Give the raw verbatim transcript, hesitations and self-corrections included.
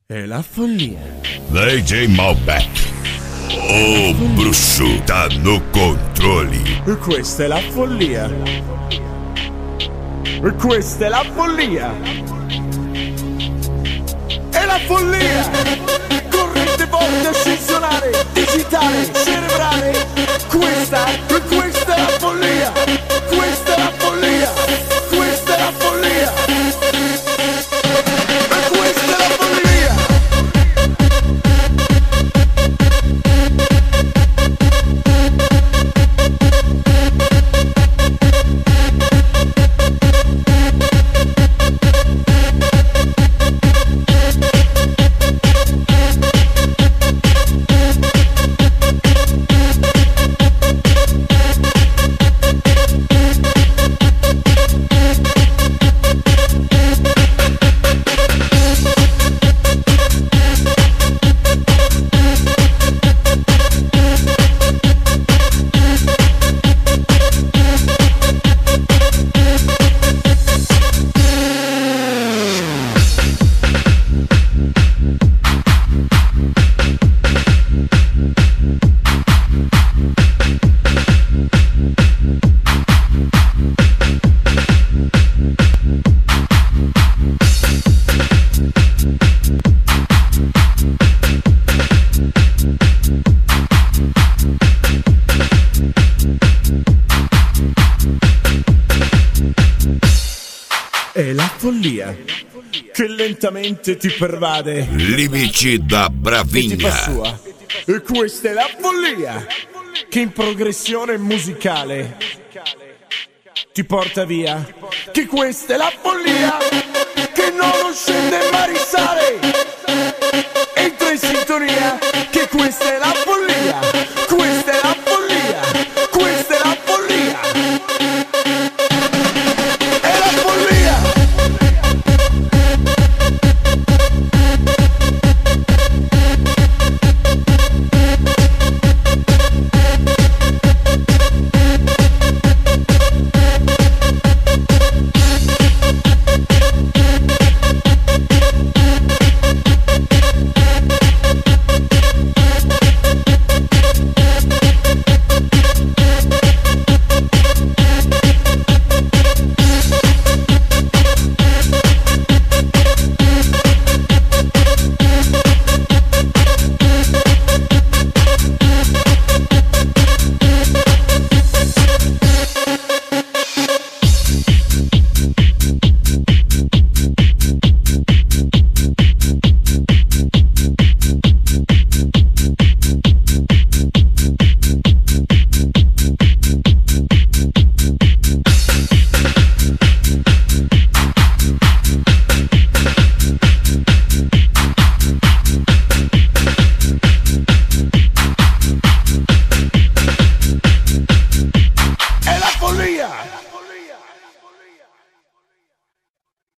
È la follia. D J Malbec, o bruxo, tá no controle. E questa è la follia. E questa è la follia. È la follia. Corrente forte ascensionale, digitale, cerebrale. Questa, e questa è la follia. Questa è la follia. Questa è la follia. È la follia che lentamente ti pervade, Limici da e ti fa Bravinha. sua. E questa è la follia che in progressione musicale ti porta via. Che questa è la follia che non lo scende mai risale.